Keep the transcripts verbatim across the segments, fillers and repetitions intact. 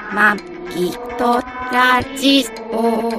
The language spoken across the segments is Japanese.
まきとラジオ。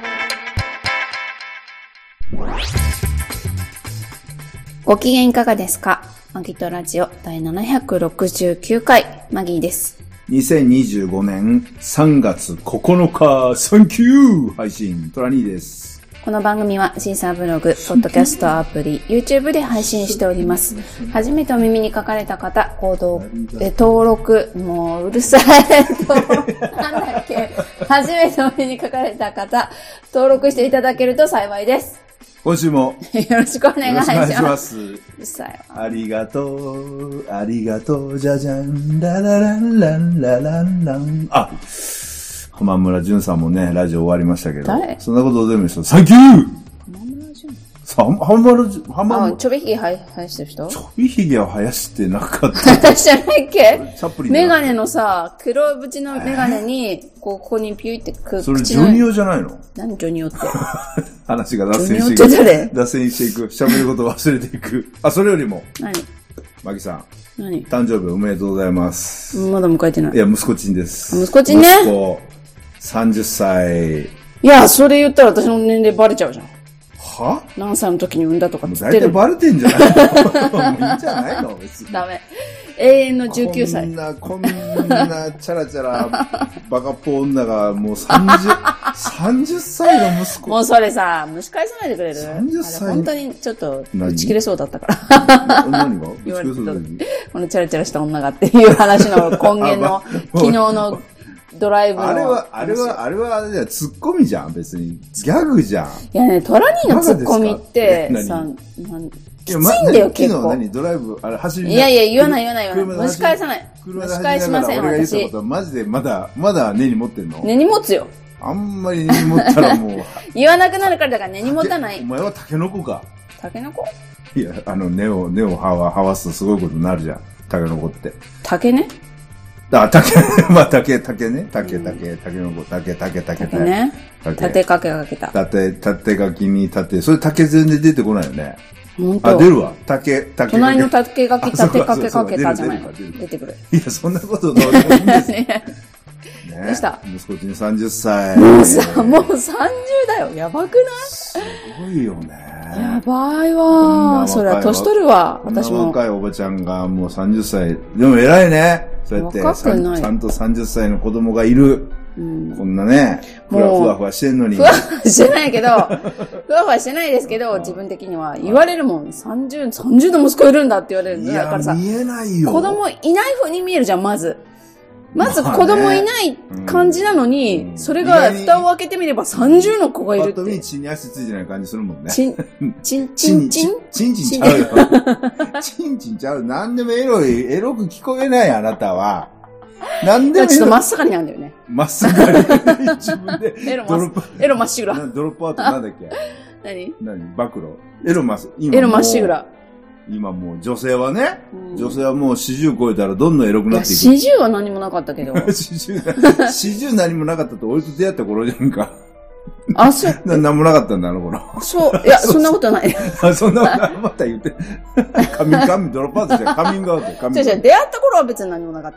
ご機嫌いかがですか？マギとラジオ第ななひゃくろくじゅうきゅうかい、マギーです。 にせんにじゅうごねんさんがつここのか、サンキュー配信、トラニーです。 この番組はシーサーブログ、ポッドキャストアプリ、YouTube で配信しております。初めてお耳に書かれた方、購読、え登録、もううるさい。なんだっけ。初めてお耳に書かれた方、登録していただけると幸いです。 今週もよろしくお願いします。 よろしくお願いします。 うるさいわ。 ありがとう、ありがとう、じゃじゃん、ララランランラランラン。あ、浜村淳さんもね、ラジオ終わりましたけど。 誰？ そんなことどうでもいいですよ。サンキュー！ 浜村淳さ、浜村淳、浜村。 あ、ちょびひげ生やしてる人？ ちょびひげは生やしてなかった。 私じゃないっけ？ チャップリン。 メガネのさ、黒縁のメガネに、こう、ここにピュイってく、 それジョニオじゃないの？ 何ジョニオって。 話が脱線していく。 ジョニオって誰？ 脱線していく。喋ること忘れていく。あ、それよりも。 何？ マギさん。 何？ 誕生日おめでとうございます。 まだ迎えてない。 いや、息子ちんです。 息子ちんね。 息子、さんじゅっさい。 いや、それ言ったら私の年齢バレちゃうじゃん。 は？ 何歳の時に産んだとかつってる。 大体バレてんじゃないの？もういいんじゃないの別に。 ダメ。永遠のじゅうきゅうさい。 こんな、こんな、チャラチャラ、バカっぽ女が、もうさんじゅう、さんじゅっさいの息子。 もうそれさ、蒸し返さないでくれる？ さんじゅっさい。 本当にちょっと、打ち切れそうだったから。 何が言われてた時。このチャラチャラした女がっていう話の根源の、昨日のドライブの。 あれは、あれは、あれは、あれじゃツッコミじゃん、別に。ギャグじゃん。 いやね、トラニーのツッコミって、さ、なんきついんだよ、結構。 昨日何ドライブ、あれ走りいやいや、言わない言わない言わない。蒸し返さない。蒸し返しません、 俺が言ったこ私。 とマジでまだ、まだ根に持ってんの？ 根に持つよ。 あんまり根に持ったらもう。 言わなくなるからだから根に持たない。 お前はタケノコか。 タケノコ？ いや、あの、根を、根をはわ、はわすとすごいことになるじゃん。タケノコって。 タケね？ あ、竹、まあ、竹、竹ね。竹、竹、竹の子、竹、竹、竹、 竹ね。縦かけかけた。 縦、縦書きに縦。それ竹全然出てこないよね。 ほんと。 あ、出るわ。竹、竹。 隣の竹書き、縦かけかけたじゃないの。出てくる。 いや、そんなことどうでもいいんですよ。ね。 どうした？ 息子ちんさんじゅっさい。 もうさ、もうさんじゅうだよ。やばくない？ すごいよね。 やばいわー。それは年取るわ。私も。 若いおばちゃんがもうさんじゅっさい。でも偉いね。そうやって若くない。 ちゃんとさんじゅっさいの子供がいる。うん、こんなね、ふわふわふわしてんのに。 ふわふわしてないけど、ふわふわしてないですけど、自分的には言われるもん。さんじゅう、さんじゅうの息子いるんだって言われるんだからさ。 見えないよ。 子供いない風に見えるじゃん、まず。まず子供いない感じなのに、まあね、それが蓋を開けてみればさんじゅうの子がいるって。 パッと見血に足ついてない感じするもんね。 チン、チン、チン、チンチンチンちゃうよ。チンチンちゃう。なんでもエロい、エロく聞こえないあなたは。なんでもちょっと真っ盛りなんだよね。 真っ盛り。自分で。 エロまっ、エロまっしぐら。 ドロップアウトなんだっけ？ 何？ 何？暴露？エロまっ、 エロまっしぐら。 今もう女性はね、うん、女性はもうよんじゅう超えたらどんどんエロくなっていく。 よんじゅうは何もなかったけど。よんじゅう、よんじゅう何もなかったって俺と出会った頃じゃんか。 あ、そう。 な、なんもなかったんだ、あの頃。 そう。いや、そんなことない。 あ、そんなことない。また言って。カミング、カミング、ドロップアウトじゃん。カミングアウト。カミングアウト。 違う違う、出会った頃は別に何もなかった。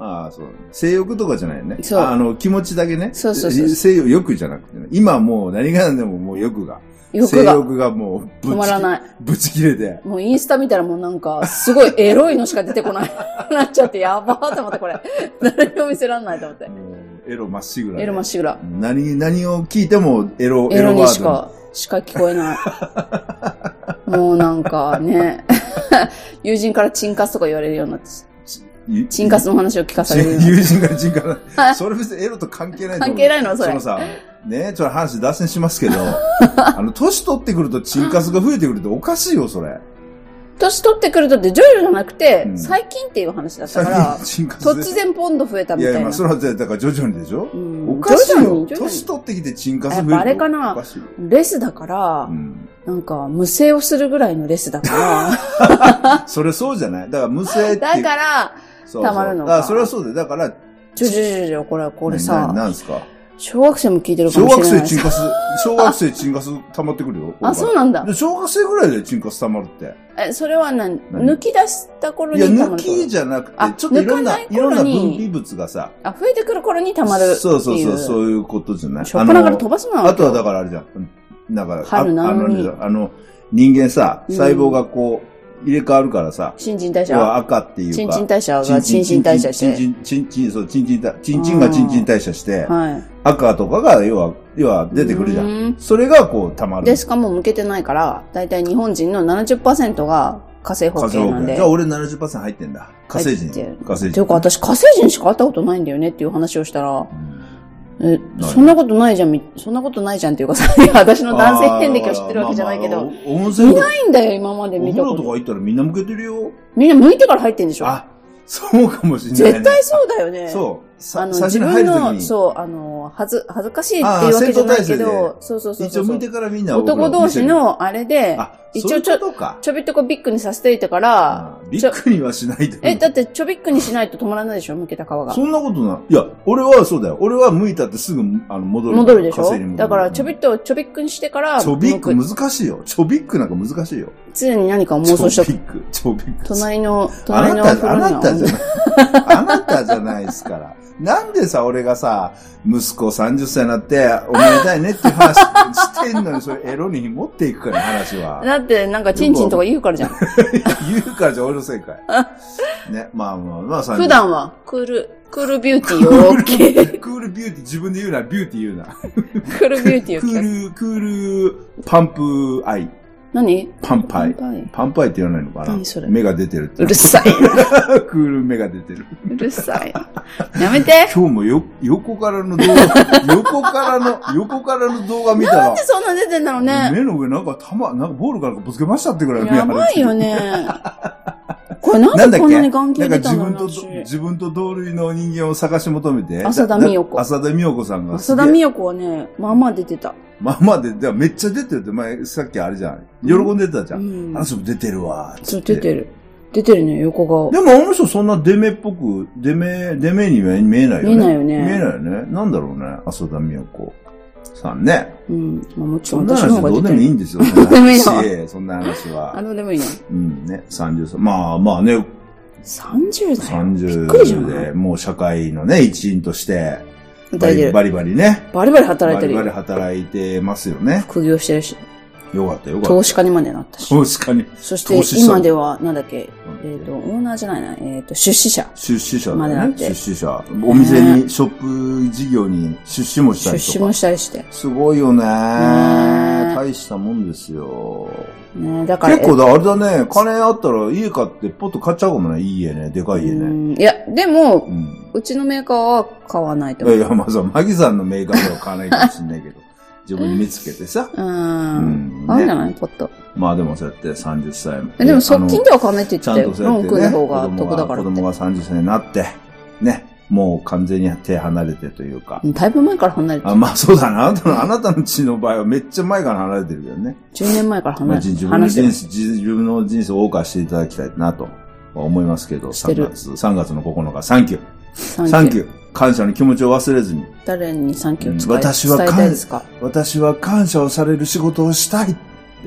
ああ、そう。性欲とかじゃないよね。 そう。 あの、気持ちだけね。 そうそうそう。 性欲、欲じゃなくてね。今もう何が何でももう欲が。 欲が。 性欲がもう、 止まらない。 ぶち切れて。 もうインスタ見たらもうなんか、すごいエロいのしか出てこない。なっちゃって、やばーと思ってこれ。誰にも見せらんないと思って。 エロまっしぐら。 エロまっしぐら。 何、何を聞いてもエロ、 エロにしか、しか聞こえない。もうなんかね、友人からチンカスとか言われるようになって。チンカスの話を聞かされる。 友人からチンカス。それ別にエロと関係ないと思う。 関係ないのそれ。 そのさ、ね、ちょっと話脱線しますけど、あの、年取ってくるとチンカスが増えてくるっておかしいよ、それ。 年取ってくるとってジョイルじゃなくて、うん、最近っていう話だったから、突然ポンド増えたみたいな。 いやいや、まあ、それはだから徐々にでしょ、うん、おかしいよ。年取ってきてチンカス増えると。 あれかな、レスだから、うん、なんか、無声をするぐらいのレスだから。 それそうじゃないだから無声って。 だから、たまるのか。 あ、それはそうだよ。だから、 ちょちょちょちょ、これ、これさ、 な、なんすか小学生も聞いてるかもしれない。 小学生チンカス、小学生チンカス溜まってくるよ。 あ、そうなんだ。 で小学生ぐらいでチンカス溜まるって。 え、それは何抜き出した頃に溜まる。 いや、抜きじゃなくて、ちょっといろんな、いろんな分泌物がさ。 あ、増えてくる頃に溜まるっていう。 そうそうそう、そういうことじゃない。 しょっぱなから飛ばすな。 あとはだからあれじゃん。なんか、 春なのに。 あの、人間さ、細胞がこう、入れ替わるからさ。 新陳代謝。 赤っていうか。 新陳代謝が新陳代謝して。 新陳、新陳、そう、新陳代謝、新陳が新陳代謝して、 はい。 赤とかが、要は、要は出てくるじゃん。それがこう、溜まる。 で、しかも向けてないから、だいたい日本人の ななじゅっパーセント が火星保険なんで。 じゃあ俺 ななじゅっパーセント 入ってんだ。火星人。火星人。 ていうか私火星人しか会ったことないんだよねっていう話をしたら、え、そんなことないじゃん、そんなことないじゃんっていうかさ、私の男性遍歴を知ってるわけじゃないけど、いないんだよ、今まで見たこと。 お風呂とか行ったらみんな向けてるよ。 みんな向いてから入ってんでしょ。 あ、そうかもしれない、 ね。絶対そうだよね。 そう。 あの、自分の、そう、あの、はず、恥ずかしいっていうわけじゃないけど、そうそうそうそう。 一応向いてからみんな男同士のあれで、一応ちょ、ちょびっとこビッグにさせていてから、 ビッグにはしないと。 え、だってちょびっくにしないと止まらないでしょ、向けた皮が。 そんなことない。いや、俺はそうだよ。俺は向いたってすぐ、あの、戻る。 戻るでしょ。だから、ちょびっと、ちょびっくにしてから、 ちょびっく難しいよ。ちょびっくなんか難しいよ。 常に何か妄想した。 ちょびっく、ちょびっく。 隣の、隣のあなた、あなたじゃない。あなたじゃないですから。なんでさ、俺がさ、息子さんじゅっさいになって、おめでたいねっていう話してんのに、それエロに持っていくから、話は。 だって、なんか、チンチンとか言うからじゃん。 言うからじゃ俺のせいかい。ね、まあまあまあ、 普段は、クール、クールビューティーを OK。 クールビューティー、自分で言うな、ビューティー言うな。 クールビューティーをクール、クール、パンプアイ。 何パンパイ。パンパイって言わないのかな。 何それ。 目が出てるって。 うるさい。 クール目が出てる。 うるさい。やめて。 今日もよ、横からの動画、横からの、横からの動画見たら。 なんでそんな出てんだろうね。 目の上なんか玉、なんかボールからぶつけましたってぐらい目やばいよね。これなんでこんなに眼球出たの？ なんか自分と、自分と同類の人間を探し求めて。 浅田美代子。 浅田美代子さんが。 浅田美代子はね、まあまあ出てた。 まあまあで、でめっちゃ出てるって前、さっきあれじゃん。喜んでたじゃん。うん、あの人も出てるわ。 そう、出てる。出てるね、横顔。 でもあの人そんなデメっぽく、デメ、デメには見えないよね。 見えないよね。 見えないよね。なんだろうね、浅田美代子さんね。 うん。まあもちろん私の方が出てる。どうでもいいんですよ。 どうでもいいの。 そんな話は。 あ、どうでもいいの。 うんね、さんじゅうさい。まあまあね。 さんじゅうだよ。 さんじゅうびっくりじゃん。 で、もう社会のね、一員として、バリバリバリね。 バリバリ働いてるよ。 バリバリ働いてますよね。 副業してるし。 よかったよかった。 投資家にまでなったし。 投資家に。 そして今では、なんだっけ、えっと、オーナーじゃないな、えっと、出資者。 出資者までなって。 出資者。お店に、ショップ事業に出資もしたりとか。 出資もしたりして。 すごいよね。大したもんですよ。 ねだから。 結構だ、あれだね、金あったら家買ってポッと買っちゃうかもね。いい家ね。でかい家ね。 いや、でも、うちのメーカーは買わないと思う。 いやいや、まあさ、マギさんのメーカーでは買わないかもしれないけど。自分に見つけてさ。 うん。買うんじゃないポッと。 まあでもそうやってさんじゅっさい。 でも側近では買わないって言ってたよ。 ちゃんとそうやってね。 ローン組んだ方が得だからって。 子供がさんじゅっさいになって、ね。もう完全に手離れてというか。 だいぶ前から離れてる。 あ、まあそうだな。あなたの、あなたの血の場合はめっちゃ前から離れてるけどね。 じゅうねんまえから離れてる。 自分の人生、自分の人生を謳歌していただきたいなと思いますけど、さんがつ、さんがつのここのか、サンキュー。サンキュー。感謝の気持ちを忘れずに。 誰にサンキューを伝え、 私は伝えたいですか？ 私は感謝をされる仕事をしたいって、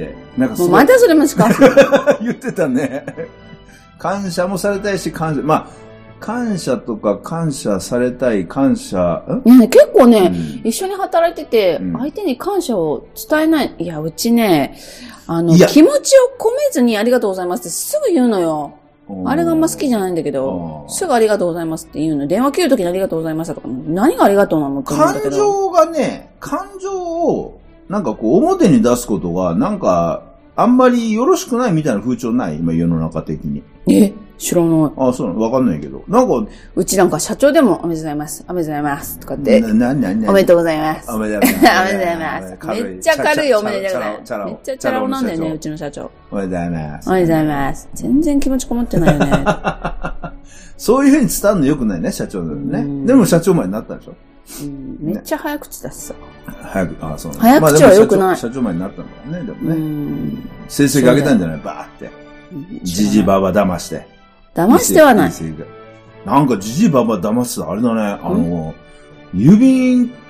なんかもうまだそれもしか言ってたね。感謝もされたいし、感謝、まあ、感謝とか感謝されたい、感謝、 いやね、結構ね、うん、一緒に働いてて、うん、相手に感謝を伝えない。いや、うちね、あの、気持ちを込めずにありがとうございますってすぐ言うのよ。あれがあんま好きじゃないんだけど、すぐありがとうございますって言うの。電話切るときにありがとうございましたとか、何がありがとうなのって思うんだけど。 感情がね、感情を、なんかこう表に出すことが、なんか、あんまりよろしくないみたいな風潮ない今世の中的に。 え知らない。 あ、そうなのわかんないけど。なんか、 うちなんか社長でもおめでとうございます。おめでとうございます。とかって。 な、な、な、な。 おめでとうございます。 おめでとうございます。 おめでとうございます。めっちゃ軽いおめでとうございます。めっちゃチャラ男なんだよね、うちの社長。 おめでとうございます。 おめでとうございます。全然気持ちこもってないよね。 そういう風に伝わるの良くないね、社長だよね。でも社長前になったでしょ。 うん、めっちゃ早口だしさ。 早く、あ、そう早口は良くない。 社長前になったんだよね、でもね。成績上げたんじゃないバーって。じじばば騙して。 騙してはない。 なんかじじばば騙すあれだね、あの、郵便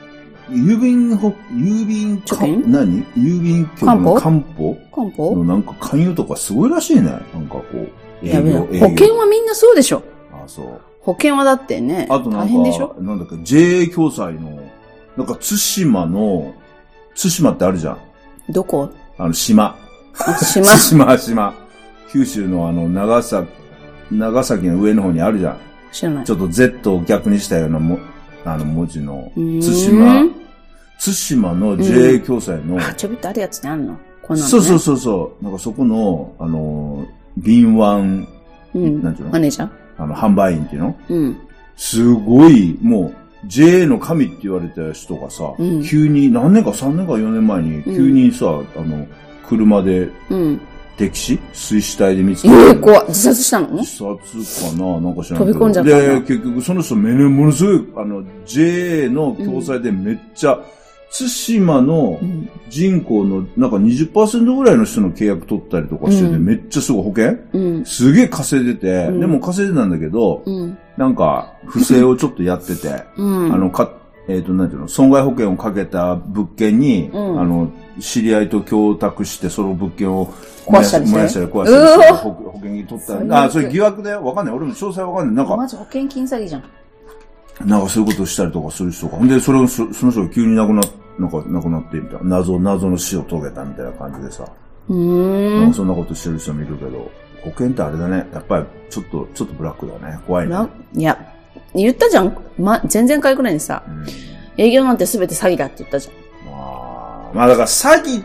郵便ほ、郵便か、何郵便局の官報官報のなんか勧誘とかすごいらしいね。なんかこう、 営業。保険はみんなそうでしょ。 あ、そう。 保険はだってね、 あとなんか、大変でしょ？なんだっけ、ジェーエー 共済の、なんか津島の、津島ってあるじゃん。 どこ？ あの、島。 島津島、島。九州のあの、長崎、長崎の上の方にあるじゃん。 知らない。 ちょっと Z を逆にしたようなも、あの文字の、津島、津島の ジェーエー 共済の、うん、 あ、ちょびっとあるやつってあんの？こんなのね。 そうそうそうそう。なんかそこの、あの、敏腕、 うん、 なんていうの？ マネージャー？ あの、販売員っていうの？ うん。 すごい、もう、ジェーエー の神って言われた人がさ、うん、急に、何年かさんねんかよねんまえに、急にさ、うん、あの、車で、うん。溺死水死体で見つけて。 えー、怖い。自殺したの？ 自殺かななんか知らないけど。 飛び込んじゃったで、結局その人めね、ものすごい、あの、ジェーエー の共済でめっちゃ、うん、津島の人口のなんか にじゅっパーセント ぐらいの人の契約取ったりとかしてて、うん、めっちゃすごい保険、うん、すげえ稼いでて、うん、でも稼いでたんだけど、うん、なんか不正をちょっとやってて、うん、あの、か、えっ、ー、と、なんていうの、損害保険をかけた物件に、うん、あの、知り合いと供託して、その物件を壊したりして。 燃やしたり壊したりして、保険金取ったり。あ、それ疑惑だよ。わかんない。俺も詳細わかんない。なんか。 まず保険金詐欺じゃん。 なんかそういうことしたりとかする人が。で、それを、その人が急に亡くなっ、なんか亡くなってみたいな。謎、謎の死を遂げたみたいな感じでさ。 うーん。 なんかそんなことしてる人もいるけど、保険ってあれだね。やっぱり、ちょっと、ちょっとブラックだね。怖いね。 いや、言ったじゃん。ま、前々回くらいにさ、営業なんて全て詐欺だって言ったじゃん。 まあ、まあだから詐欺って、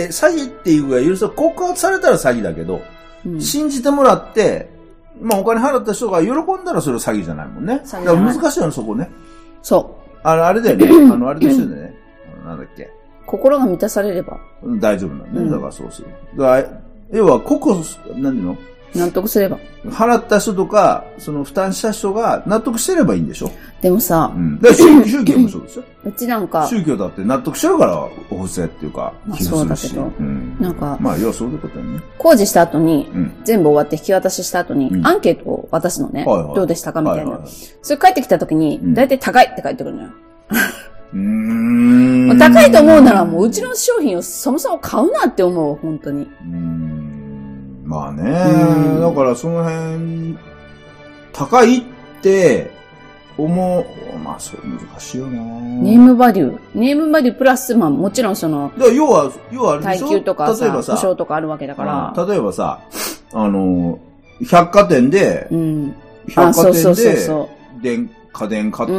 詐欺っていうか、許す告発されたら詐欺だけど、うん、信じてもらって、まあお金払った人が喜んだらそれは詐欺じゃないもんね。だから難しいよね、そこね。 そう。 あれ、あれだよね。あの、あれと一緒でね。なんだっけ。 心が満たされれば。 大丈夫なんだね。うん、だからそうする。だから、要は、ここ、何ていうの？ 納得すれば。 払った人とか、その負担した人が納得してればいいんでしょ？ でもさ、 うん。だから宗教もそうですよ。 うちなんか。 宗教だって納得してるから、お布施っていうか、 まあそうだけど。うん。なんか。 まあ、要はそういうことだよね。 工事した後に、うん、全部終わって引き渡しした後に、うん、アンケートを渡すのね。はいはい、どうでしたかみたいな。はいはいはい、それ帰ってきた時に、だいたい高いって帰ってくるのよ。 うーん。 高いと思うならもううちの商品をそもそも買うなって思う、本当に。 うーん。まあね、だからその辺、高いって思う、まあそれ難しいよな。 ネームバリュー。ネームバリュープラス、まあもちろんその、 だ要は、要はあれでしょ？ 耐久とかさ、保証とかあるわけだから。 例えばさ、あの、百貨店で、うん、百貨店で、電、家電買って、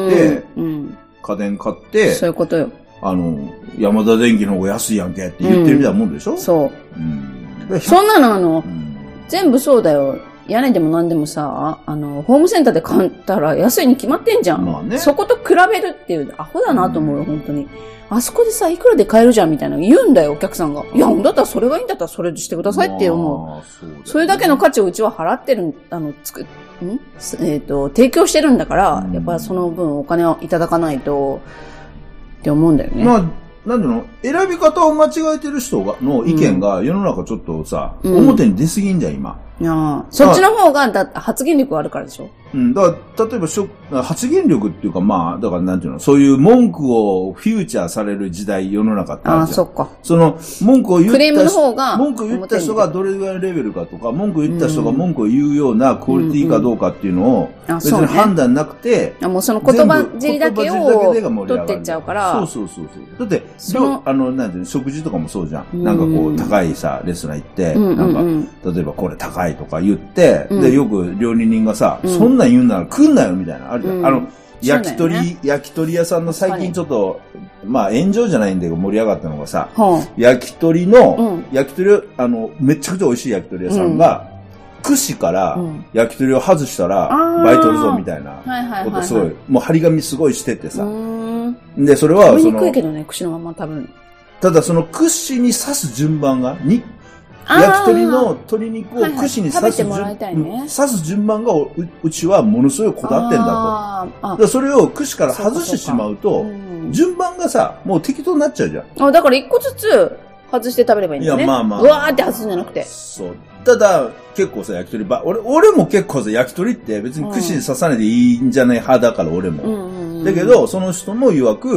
うんうん、家電買って、 そういうことよ。 あの、山田電機の方が安いやんけって言ってるみたいなもんでしょ？ うん、そう。うんそんなのあの、うん、全部そうだよ。屋根でも何でもさ、あの、ホームセンターで買ったら安いに決まってんじゃん。まあね。そこと比べるっていう、アホだなと思うよ、うん、本当に。あそこでさ、いくらで買えるじゃんみたいなの言うんだよ、お客さんが。いや、だったらそれがいいんだったらそれでしてくださいって思う。まあ、そうだよね、それだけの価値をうちは払ってる、あの、つく、んえっと、提供してるんだから、うん、やっぱその分お金をいただかないと、って思うんだよね。 まあなんていうの選び方を間違えてる人がの意見が世の中ちょっとさ、うん、表に出すぎんじゃん、今。 いやそっちの方がだ発言力があるからでしょ？ うん。だから、例えばしょ、発言力っていうかまあ、だからなんていうのそういう文句をフューチャーされる時代、世の中ってあるじゃん。ああ、そっか。その、文句を言ったクレームの方が。 文句を言った人がどれぐらいのレベルかとか、文句を言った人が文句を言うようなクオリティかどうかっていうのを、別に判断なくて、 あ、もうその言葉尻だけを取ってっちゃうから。 そうそうそうそう。だって、あの、なんていうの食事とかもそうじゃん。なんかこう、高いさ、レストラン行って、なんか、例えばこれ高いとか言って、で、よく料理人がさ、そんなん言うなら食んなよみたいな。あるじゃん。あの、焼き鳥、焼き鳥屋さんの最近ちょっと、まあ炎上じゃないんだけど盛り上がったのがさ、焼き鳥の、焼き鳥、あの、めちゃくちゃ美味しい焼き鳥屋さんが、串から焼き鳥を外したら、倍取るぞみたいなことすごい、もう張り紙すごいしててさ。で、それは、その、 食べにくいけどね、串のまま多分。 ただその串に刺す順番が、に、焼き鳥の鶏肉を串に刺す順、はいはいね、刺す順番が う, うちはものすごいこだわってんだと。だからそれを串から外してしまうと、う順番がさ、もう適当になっちゃうじゃん。 あ、だから一個ずつ外して食べればいいんだよね。いや、まあまあ。うわーって外すんじゃなくて。 そう。ただ、結構さ、焼き鳥ば、俺、俺も結構さ、焼き鳥って別に串に刺さないでいいんじゃない派だから、俺も。うんうんうん、だけど、その人も曰く、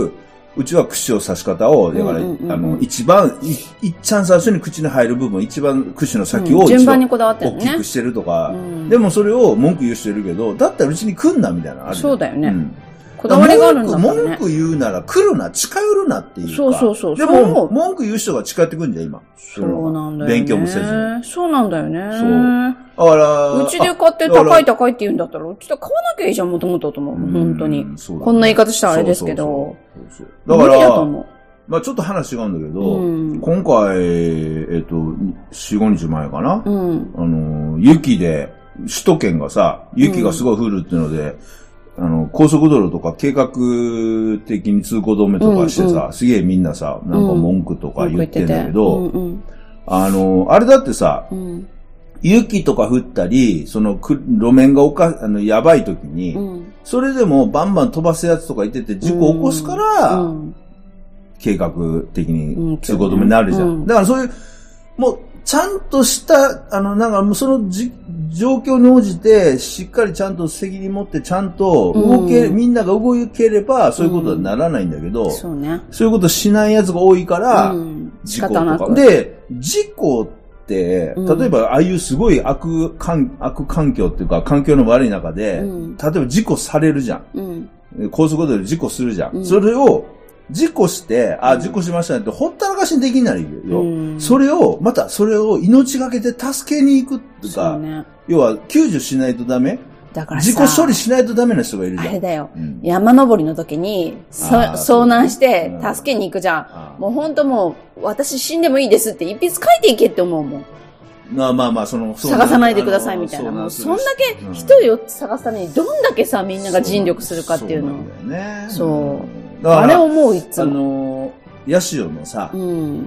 うちは櫛を刺し方を、だから、うんうんうん、あの、一番、い、いっちゃん最初に口に入る部分、一番櫛の先を、うん、 順番にこだわってるね。 大きくしてるとか、うん、でもそれを文句言うしてるけど、だったらうちに来んなみたいなのある。 そうだよね。うんこだわりがあるんだからね。 文句言うなら来るな、近寄るなっていうか。 そうそうそう。 でも、文句言う人が近寄ってくるんじゃん、今。 そうなんだよね。 勉強もせずに。 そうなんだよね。 そう。だから、 うちで買って高い高いって言うんだったら、うちで買わなきゃいいじゃん、もともとと思う。本当に。そうだね。こんな言い方したらあれですけど。そうそうそう。だから、無理だと思う。 まあちょっと話違うんだけど、うん、今回、えっと、よん、ごにちまえかな、うん、あの、雪で、首都圏がさ、雪がすごい降るっていうので、うんあの、高速道路とか計画的に通行止めとかしてさ、うんうん、すげえみんなさ、なんか文句とか言ってんだけど、うんうん、あの、あれだってさ、うん、雪とか降ったり、そのく路面がおか、あの、やばい時に、うん、それでもバンバン飛ばすやつとかいてて事故起こすから、うん、計画的に通行止めになるじゃん。うん、だからそういう、もう、ちゃんとした、あの、なんか、そのじ、状況に応じて、しっかりちゃんと責任持って、ちゃんと動け、うん、みんなが動ければ、そういうことにならないんだけど、うん、そうね。そういうことしないやつが多いから、うん、事故とか。で、事故って、例えば、ああいうすごい悪環、悪環境っていうか、環境の悪い中で、うん、例えば事故されるじゃん。うん、高速道路で事故するじゃん。うん、それを、事故して、あ、事故しましたねって、ほったらかしにできないよ。うん、それを、またそれを命がけて助けに行くっていうか、ね、要は救助しないとダメだからさ、事故処理しないとダメな人がいるじゃん。 あれだよ。うん、山登りの時に、遭難して助けに行くじゃん。うん、もうほんともう、私死んでもいいですって一筆書いていけって思うもん。 まあまあまあ、その、 探さないでくださいみたいな。そんだけ一人を探すためにどんだけさ、みんなが尽力するかっていうの。そうなんだよね。そう。あれ思ういつも。 あの、ヤシオのさ、うん、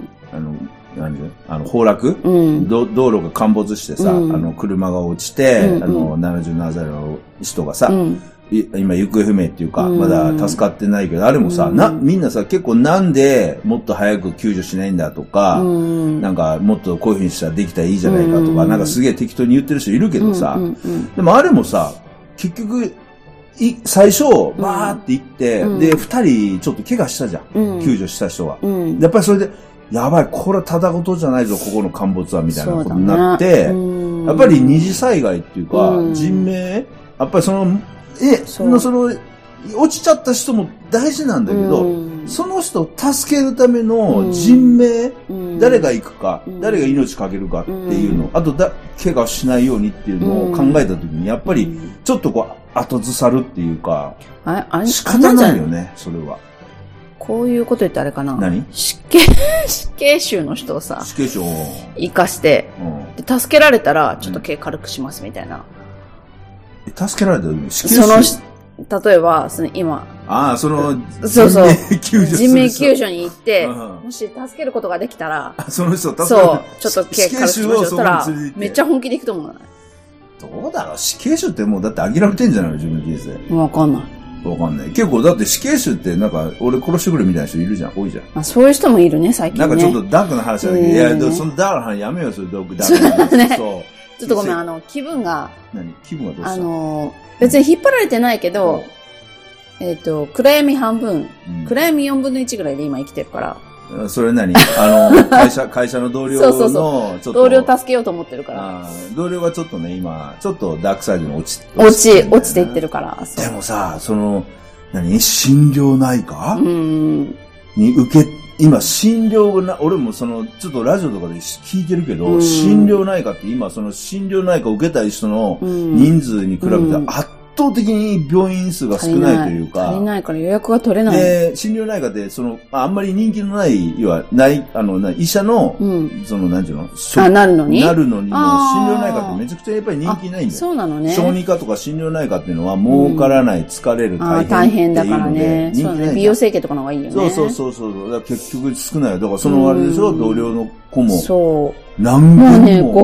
あの、何であの、崩落、うん、道路が陥没してさ、うん、あの、車が落ちて、うんうん、あの、ななじゅうななさいの人がさ、うん、今行方不明っていうか、うん、まだ助かってないけど、あれもさ、うん、な、みんなさ、結構なんでもっと早く救助しないんだとか、うん、なんかもっとこういうふうにしたらできたらいいじゃないかとか、うん、なんかすげえ適当に言ってる人いるけどさ、うんうんうん、でもあれもさ、結局、い、最初、バーって行って、うん、で、二人ちょっと怪我したじゃん。うん、救助した人が、うん。やっぱりそれで、やばい、これはただごとじゃないぞ、ここの陥没は、みたいなことになって、ね、やっぱり二次災害っていうか、うん、人命、やっぱりその、え、その、その、落ちちゃった人も大事なんだけど、うん、その人を助けるための人命、うん、誰が行くか、うん、誰が命かけるかっていうの、うん、あとだ、怪我しないようにっていうのを考えたときに、やっぱり、ちょっとこう、後ずさるっていうか、ああ仕方ないよね、それは。 こういうこと言ってあれかな。 何死刑、死刑囚の人をさ、 死刑囚を生かして、うん、で、助けられたら、ちょっと刑軽くしますみたいな。 うん、助けられたら死刑囚その、例えば、その今、 ああ、その、 そうそう。人命救助に行って、もし助けることができたら、 その人助けるそう、ちょっと刑軽くしましょうったら、めっちゃ本気で行くと思う。 どうだろう死刑囚ってもうだって諦めてんじゃないの自分の人生。 わかんない。 わかんない。結構だって死刑囚ってなんか俺殺してくれみたいな人いるじゃん。多いじゃん。 あ、そういう人もいるね、最近ね。 なんかちょっとダークな話だけど、いや、そのダークな話やめようよ、それダークな話。 ね、そう。ちょっとごめん、あの、気分が。 何気分がどうしたあの、別に引っ張られてないけど、えっと、暗闇半分、暗闇よんぶんのいちぐらいで今生きてるから。 それ何あの、会社、会社の同僚の、そうそうそうちょっと。同僚助けようと思ってるから。 あ同僚がちょっとね、今、ちょっとダークサイドに落ち、 落ち、落ち、落ちていってるから。 でもさ、その、何心療内科うんに受け、今、心療な、俺もその、ちょっとラジオとかで聞いてるけど、心療内科って今、その心療内科を受けたい人の人数に比べて圧倒的に病院数が少ないというか。 足りないから予約が取れない。 で、診療内科で、その、あんまり人気のない、要は、ない、あの、医者の、うん、その、なんていうのあ、なるのになるのにも、診療内科ってめちゃくちゃやっぱり人気ないんだよ。 そうなのね。 小児科とか診療内科っていうのは、儲からない、疲れる、大変。 大変だからね。そうね。美容整形とかの方がいいよね。 そうそうそうそう。だから結局少ないよ。だからそのあれでしょ、同僚の子も。 そう。 何件も。 もうね、ごけんぐら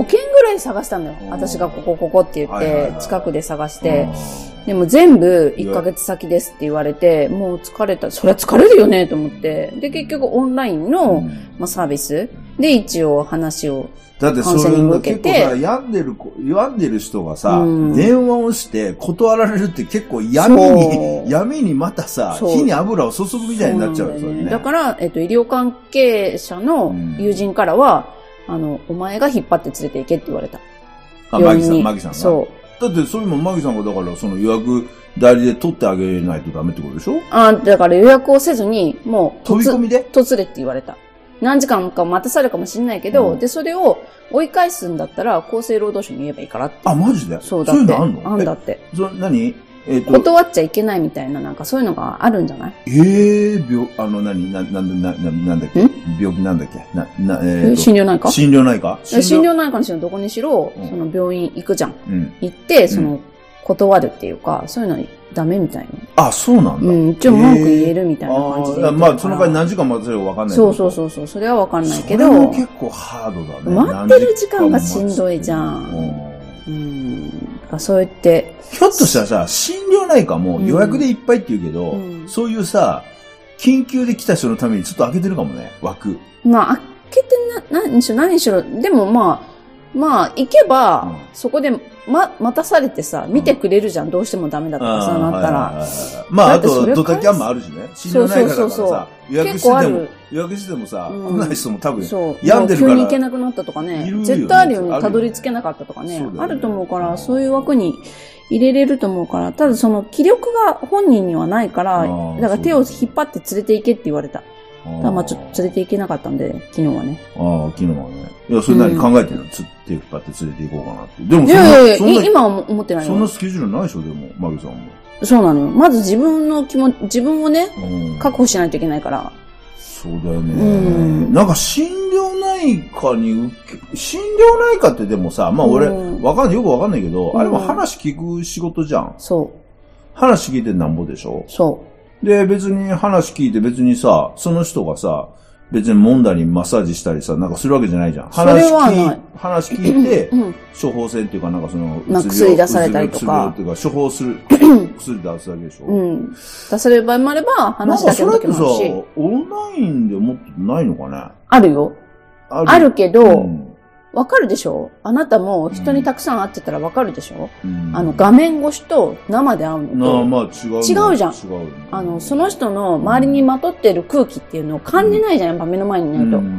回探したんだよ。私がここここって言って、近くで探して。でも全部いっかげつ先ですって言われて、もう疲れた。そりゃ疲れるよねと思って。で、結局オンラインの、まあ、サービスで一応話を、 だってそれが結構さ、病んでる、病んでる人がさ、うん、電話をして断られるって結構闇に、闇にまたさ、火に油を注ぐみたいになっちゃうよ、それね。 だから、えっと、医療関係者の友人からは、うん、あの、お前が引っ張って連れて行けって言われた。 あ、マギさん、マギさんが。 そう。 だってそれもマギさんがだからその予約代理で取ってあげないとダメってことでしょ？ あ、だから予約をせずに、もう、 飛び込みで突れって言われた。何時間か待たされるかもしれないけど、うん、で、それを追い返すんだったら、厚生労働省に言えばいいからって。 あ、マジで？ そうだって。そういうのあんの？ あんだって。 それ何？えっと。 断っちゃいけないみたいな、なんかそういうのがあるんじゃない？ ええー、病、あの、何、な、な、な、な、なんだっけ？病気なんだっけ？な、な、えー、 診療内科？ 診療内科？ 診療内科にしろどこにしろ、うん、その病院行くじゃん。うん、行って、その、断るっていうか、そういうのダメみたいな。 あ、そうなんだ。 うん、一応文句言えるみたいな感じで。 あ、まあ、その場合何時間待たせるか分かんないけど。そうそうそうそう、それは分かんないけど。 それも結構ハードだね。 待ってる時間がしんどいじゃん。うん。そう言って。 ひょっとしたらさ、心療内科も予約でいっぱいって言うけど、うん、そういうさ、緊急で来た人のためにちょっと開けてるかもね、枠。 まあ、開けてな、何しろ、何しろ、でもまあ、まあ、行けば、うん、そこで、ま、待たされてさ、見てくれるじゃん。うん、どうしてもダメだとかさ、なったら。 まあ、あと、ドタキャンもあるしね。心療内科だからさ、予約してても、予約してもさ、うん、来ない人も多分、病んでるから。 急に行けなくなったとかね。ね絶対あるよね。たどり着けなかったとかね。あると思うから、そういう枠に入れれると思うから、ただその気力が本人にはないから、だから手を引っ張って連れて行けって言われた。まあちょっと連れて行けなかったんで、昨日はね。 ああ、昨日はね。いや、それなりに考えてるの、つって引っ張って連れて行こうかなって。でもいやいやいや、今は思ってないよ。 そんなスケジュールないでしょ、でも、マギさんも。 そうなのよ。まず自分の気持ち、自分をね、確保しないといけないから。 そうだよね。うん、なんか心療内科に受け、心療内科ってでもさ、まあ俺、わかんない、よくわかんないけど、うん、あれも話聞く仕事じゃん。 そう。 話聞いてなんぼでしょ？ そう。 で、別に話聞いて別にさ、その人がさ、別に揉んだりマッサージしたりさ、なんかするわけじゃないじゃん。話聞い、話聞いて、うん、処方箋っていうかなんかその、 薬出されたりとか。 っていうか処方する、薬出すだけでしょ。 うん。出される場合もあれば、話だけの時もあるし。 それってさ、オンラインでもっとないのかね？ あるよ。ある、あるけど、うんわかるでしょ？あなたも人にたくさん会ってたらわかるでしょ？うん、あの画面越しと生で会うのと、 まあ、違う。 違うじゃん。違う。あの、その人の周りにまとっている空気っていうのを感じないじゃん、やっぱ目の前にいないと。うん、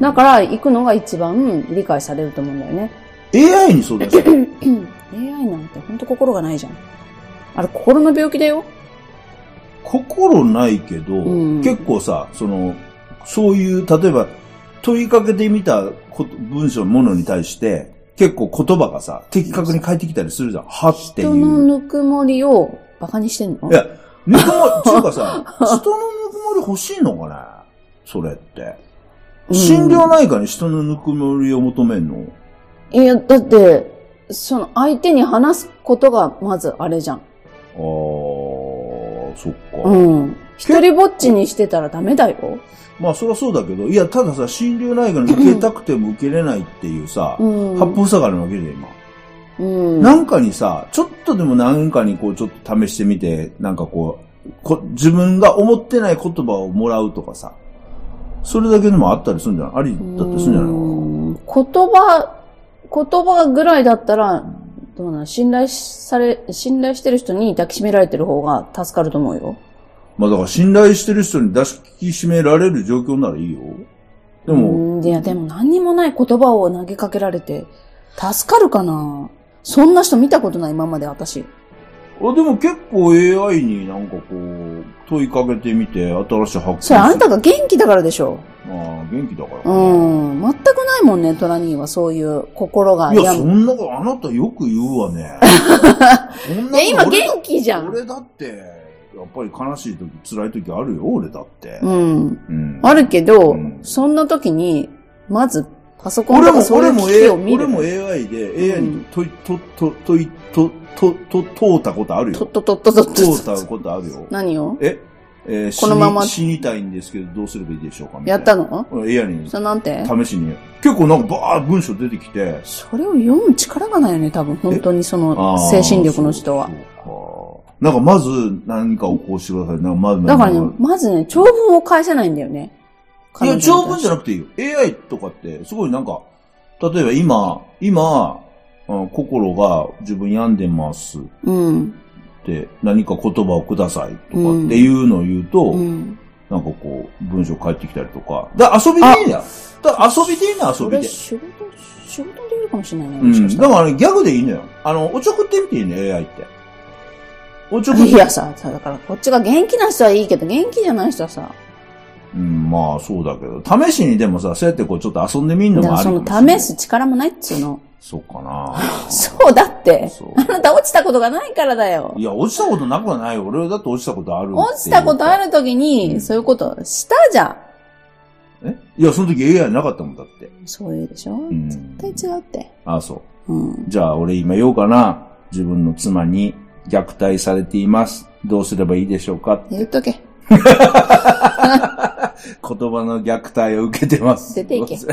だから行くのが一番理解されると思うんだよね。 エーアイ にそうだしょ？エーアイ なんてほんと心がないじゃん。あれ心の病気だよ。 心ないけど、うん、結構さ、その、そういう、例えば、問いかけてみた文章のものに対して、結構言葉がさ、的確に返ってきたりするじゃん。はっていう。 人のぬくもりをバカにしてんの？ いや、ぬくもり、つうかさ、人のぬくもり欲しいのかな？それって。心療内科に人のぬくもりを求めんの？ いや、だって、その相手に話すことがまずあれじゃん。ああ、そっか。 うん。一人ぼっちにしてたらダメだよ。 まあ、そりゃそうだけど、いや、たださ、心療内科に受けたくても受けれないっていうさ、うん、八方塞がりなわけで、今。うん、なんかにさ、ちょっとでもなんかにこう、ちょっと試してみて、なんかこう、こ自分が思ってない言葉をもらうとかさ、それだけでもあったりするんじゃない？ありだってするんじゃないのかな？言葉、言葉ぐらいだったら、どうなの？信頼され、信頼してる人に抱きしめられてる方が助かると思うよ。 まあだから信頼してる人に抱きしめられる状況ならいいよ。でも。 うん、いやでも何にもない言葉を投げかけられて、助かるかな？そんな人見たことない今まで私。 あ、でも結構 エーアイ になんかこう、問いかけてみて新しい発見。 それあんたが元気だからでしょ。 ああ、元気だから。 うん。全くないもんね、トラニーはそういう心が。 いや、そんなこと、あなたよく言うわね。 いや、今元気じゃん。 俺だって、やっぱり悲しい時、辛い時あるよ、俺だって。 うん。うん、あるけど、うん、そんな時に、まず、パソコンとかそういう機器を見る。 俺も エーアイ で、エーアイ に問い、と、と、問い、と、と、と、通ったことあるよ。 と、と、と、と、と、 通ったことあるよ。 何を？ ええー、 このまま死に、死にたいんですけど、どうすればいいでしょうかみたいな。 やったの？ エアに。 それなんて？ 試しに。結構なんかバーッ文章出てきて。 それを読む力がないよね、多分。本当にその、精神力の人は。 そうか。なんかまず何かをこうしてください。なんかまずだからね、まずね、長文を返せないんだよね。 いや、長文じゃなくていいよ。エーアイ とかって、すごいなんか、例えば今、今、うん、心が自分病んでます。うん。で、何か言葉をくださいとかっていうのを言うと、うん、なんかこう、文章返ってきたりとか。だから遊びでいいんだよ。だから遊びでいいの遊びで。 仕事、仕事でいるかもしれないね。 うん。だから、ね、ギャグでいいのよ。あの、おちょくってみていいね、エーアイ って。 おちょくって。いやさ、だからこっちが元気な人はいいけど、元気じゃない人はさ、 うん、まあそうだけど、試しにでもさ、そうやってこうちょっと遊んでみんのもありかもしれない。 その試す力もないっつうの。 そうかな。 そうだって。あなた落ちたことがないからだよ。 いや、落ちたことなくはないよ。俺だって落ちたことあるって。 落ちたことあるときに、うん、そういうことしたじゃん。 えいや、その時 エーアイ なかったもんだって。 そういうでしょ、うん、絶対違うって。 ああ、そう。うん、じゃあ俺今言おうかな。自分の妻に虐待されています。どうすればいいでしょうかって。 言っとけ。 言葉の虐待を受けてます。 出ていけ。出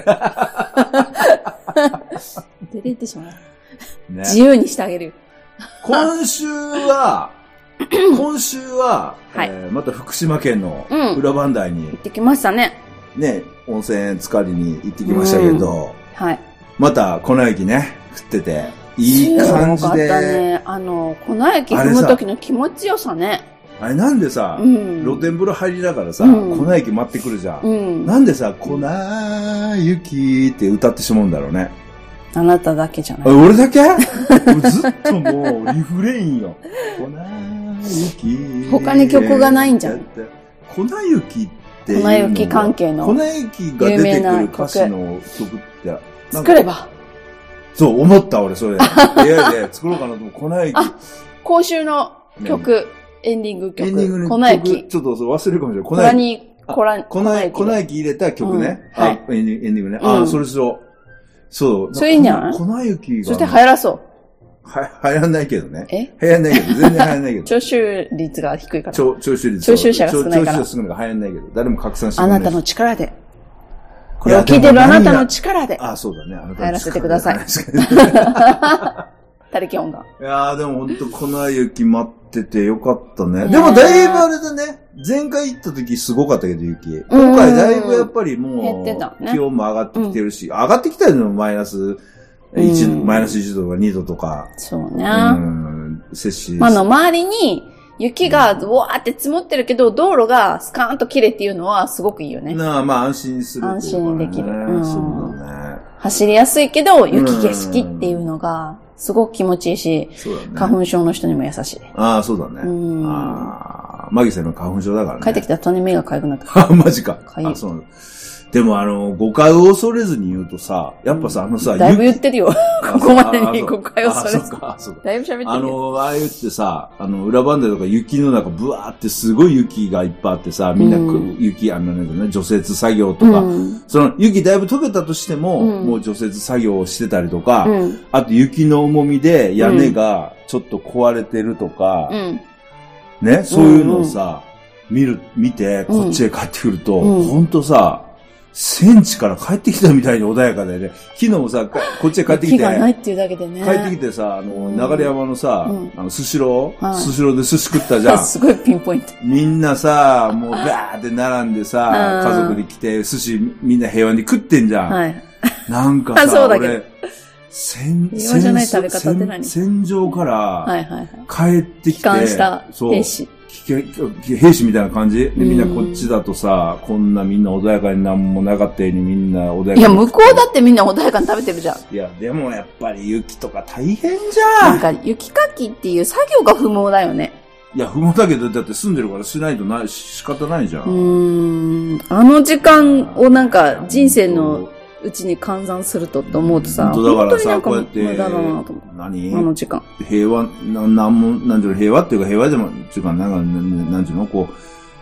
ていってしまう。ね、自由にしてあげるよ。 今週は、今週は、はい、えー、また福島県の裏磐梯に、うん、 行ってきましたね。 ね、温泉浸かりに行ってきましたけど、うん、はい。また粉雪ね、降ってて、いい感じで。よかったね。 あの、粉雪踏む時の気持ちよさね。 あれなんでさ、うん、露天風呂入りながらさ、うん、粉雪待ってくるじゃん。うん、なんでさ、粉雪って歌ってしまうんだろうね。 あなただけじゃない。 俺だけずっともうリフレインよ。粉雪。 他に曲がないんじゃん。 粉雪っていうの。 粉雪関係の。 粉雪が出てくる歌詞の曲って。 作れば。 そう、思った俺それ。エーアイで作ろうかなと思う。粉雪。 あ、今週の曲。ね、エンディング曲。 エンディングの曲。粉雪。 ちょっと忘れるかもしれない。 粉雪。粉雪。粉雪入れた曲ね。うん、はい。エンディングね。うん、あ、それそう。そう。 それいいんじゃない？ 粉雪が。 そして流行らそう。 は、流行らないけどね。 え流行らないけど、全然流行らないけど。 聴取率が低いから。 聴取率。 聴取者が少ないから。 聴取者が少ないから流行らないけど、誰も拡散してない。 あなたの力で。これを聞いてるあなたの力で。 あ、そうだね。あなたの力で。 流行らせてください。他力音が。 いやーでもほんと粉雪待っててよかったね。でもだいぶあれだね。前回行った時すごかったけど雪。今回だいぶやっぱりもう、ね、気温も上がってきてるし、うん、上がってきたのもマイナスいち、うん、マイナスいちどとかにどとか。 そうね。 うん。摂氏。 あの周りに雪がわーって積もってるけど、道路がスカーンと綺麗っていうのはすごくいいよね。 なあ、まあ安心する、ね。 安心できる。うん、 そうだね。 走りやすいけど、雪景色っていうのが、すごく気持ちいいし、そうだね、花粉症の人にも優しい。 ああ、そうだね。うん、ああ、マギさんの花粉症だからね。 帰ってきたら種目が痒くなった。 あ、マジか。かゆい。あ、そう。でもあの、誤解を恐れずに言うとさ、やっぱさ、あのさ、 だいぶ言ってるよ。ここまでに誤解を恐れず。あ、そうか、そうか。だいぶ喋ってる。 あの、ああ言ってさ、あの、裏バンダとか雪の中、ブワーってすごい雪がいっぱいあってさ、みんな、うん、雪、あのね、除雪作業とか、うん、その雪だいぶ溶けたとしても、うん、もう除雪作業をしてたりとか、うん、あと雪の重みで屋根がちょっと壊れてるとか、うん、ね、そういうのをさ、見る、見て、こっちへ帰ってくると、うん、ほんとさ、戦地から帰ってきたみたいに穏やかでね。昨日もさ、こっちへ帰ってきて。 木がないっていうだけでね。 帰ってきてさ、あの、流山のさ、うん、あの、スシロー、はい、スシローで寿司食ったじゃん。 すごいピンポイント。 みんなさ、もうバーって並んでさ、家族で来て、寿司みんな平和に食ってんじゃん。はい。なんかさ、 そうだけど俺、戦、 平和じゃない食べ方って何？ 戦場から、はいはいはい。帰ってきて、 帰還した兵士。 兵士みたいな感じで、みんなこっちだとさ、こんなみんな穏やかになんもなかったようにみんな穏やかに。 いや、向こうだってみんな穏やかに食べてるじゃん。 いや、でもやっぱり雪とか大変じゃん。なんか雪かきっていう作業が不毛だよね。 いや、不毛だけど、だって住んでるからしないとない、仕方ないじゃん。うーん。あの時間をなんか人生のうちに換算するとって思うとさ、 本当だからさ、こうやって、 無駄だなと思って。 何あの時間。 平和、な、なんも、なんていうの、平和っていうか平和でも、っていうか、なんか、なんていうの、こう、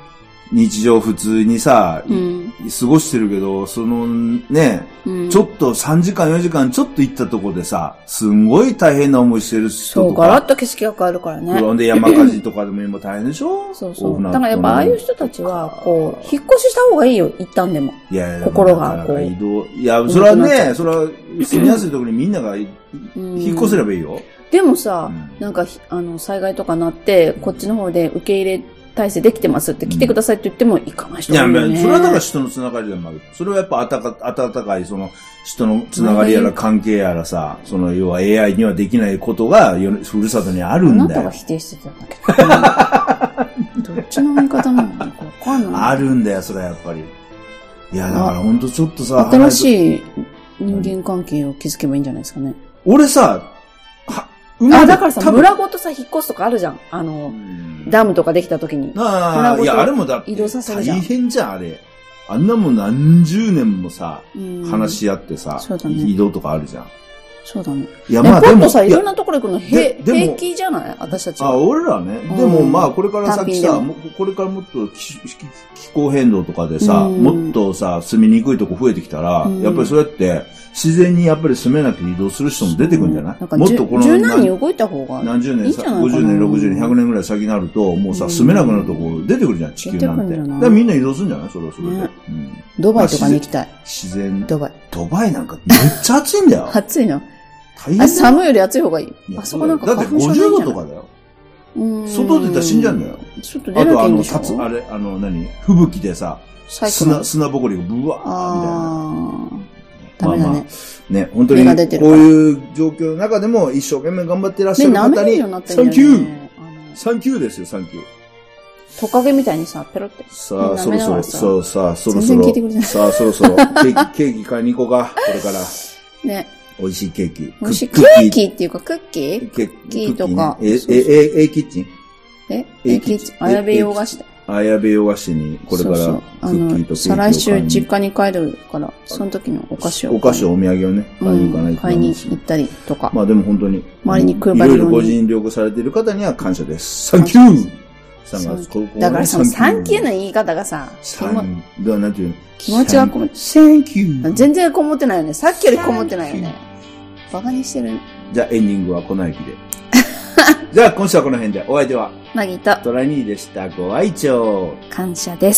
日常普通にさ、 うん、 過ごしてるけど、そのね、うん、ちょっとさんじかんよじかんちょっと行ったとこでさ、すんごい大変な思いしてる人とか。 そう、ガラッと景色が変わるからね。 ほんで山火事とかでも今大変でしょそうそう。だからやっぱああいう人たちは、こう、引っ越しした方がいいよ、一旦でも。 いやいや、 心がこう。 移動。いや、それはね、それは住みやすいところにみんなが引っ越せればいいよ。 でもさ、うん、なんか、あの、災害とかなって、こっちの方で受け入れ体制できてますって来てくださいって言っても行かない人がいるよね。 いや、それはだから人のつながりでもある。それはやっぱ温か、温かい、その、人のつながりやら関係やらさ、その、要は エーアイ にはできないことが、ふるさとにあるんだよ。 あなたが否定してたんだけど。どっちの見方なのかわかんない。 あるんだよ、それはやっぱり。いや、だからほんとちょっとさ、 新しい人間関係を築けばいいんじゃないですかね。 俺さ、は、 あ、だからさ、村ごとさ、引っ越すとかあるじゃん。あの、ダムとかできた時に。 ああ、いや、あれもだって、 移動させるじゃん。 大変じゃん、あれ。あんなもん何十年もさ、話し合ってさ、ね、移動とかあるじゃん。 そうだね。 いや、まあでも。 ポッとさ、いろんなところ行くの平気じゃない私たちは。 あ、俺らね。でもまあ、これから先さ、これからもっと気候変動とかでさ、もっとさ、住みにくいとこ増えてきたら、やっぱりそうやって、自然にやっぱり住めなくて移動する人も出てくるんじゃない？ なんかもっとこの柔軟に動いた方が何十年、ごじゅうねん、ろくじゅうねん、ひゃくねんぐらい先になると、もうさ、住めなくなるとこ出てくるじゃん、地球なんて。だからみんな移動するんじゃないそれはそれで。 ドバイとかに行きたい。 自然。 ドバイ。 ドバイなんかめっちゃ暑いんだよ。 暑いの大変あ、寒いより暑い方がいい。あそこなんかだってごじゅうどとかだよ。外出たら死んじゃうんだよ。 外出なきゃいいんでしょ。 あとあの、あれ、あの、何吹雪でさ、砂、砂ぼこりがブワーみたいな。 ダメだね。 ね、本当に、こういう状況の中でも一生懸命頑張ってらっしゃる方に、サンキューサンキューですよ、サンキュー。 トカゲみたいにさ、ペロって。 さあ、そろそろ、そうさあ、そろそろ、さあ、そろそろ、ケーキ、ケーキ買いに行こうか、これから。 ね。 美味しいケーキ。 美味しいケーキっていうか、クッキークッキーとか。 え、え、え、え、キッチンええ、キッチン。あやべ洋菓子だ。 あやべ洋菓子に、これからクッキーとケーキを。 再来週実家に帰るから、その時のお菓子を。 お菓子、お土産をね、買いに行かないと。 買いに行ったりとか。 まあでも本当に。 周りに配るように。いろいろご尽力されている方には感謝です。サンキューだからそのサンキューの言い方がさ、 サン、ではなんていうの気持ちがこもって、 サンキュー。 全然こもってないよね。さっきよりこもってないよね。バカにしてる。 じゃあエンディングはこの駅で。じゃあ今週はこの辺で。お相手はマギとトラニーでした。ご愛聴感謝です。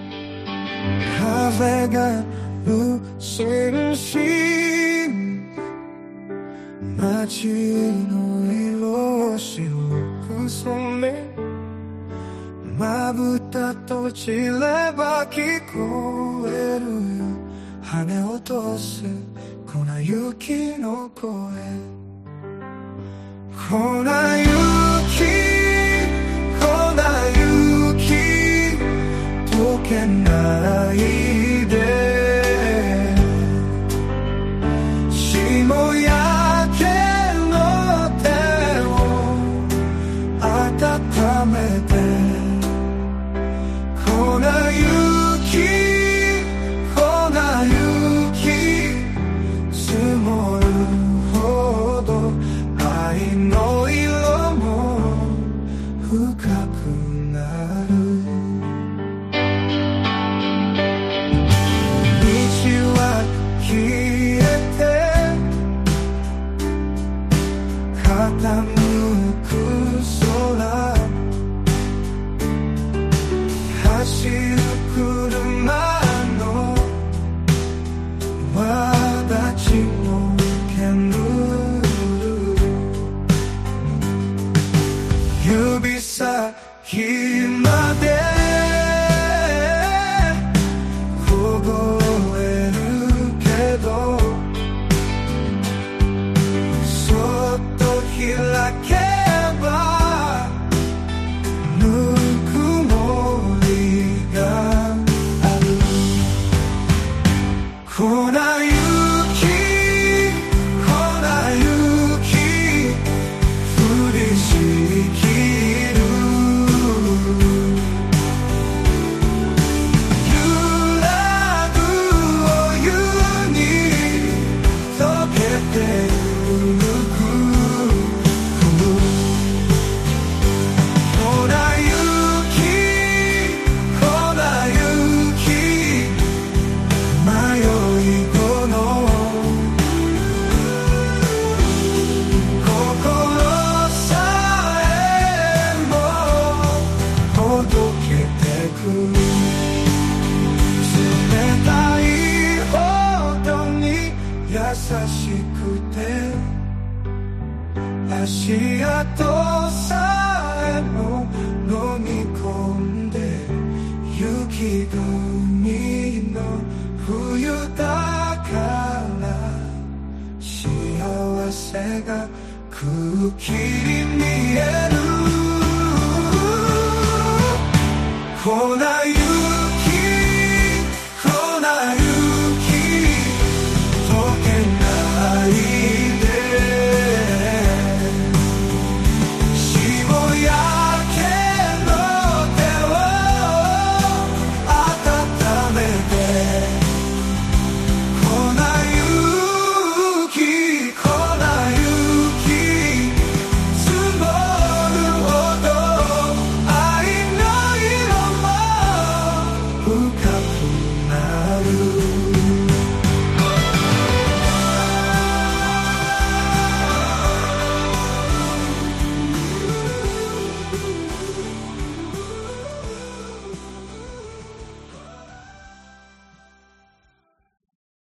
風が無心し街の色を白く染めまぶた閉じれば聞こえるよ羽落とす粉雪の声粉雪粉雪溶けないで霜焼けの手を温めて粉雪粉雪積もるほど愛の色も深くなる道は消えて傾く空走る車の輪立ちも煙る指先まで凍えるけどそっと開けばぬくもりがある粉雪粉雪降りしきるがくっきり